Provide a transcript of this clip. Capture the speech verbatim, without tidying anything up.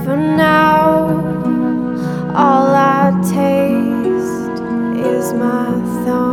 For now, all I taste is my thumb.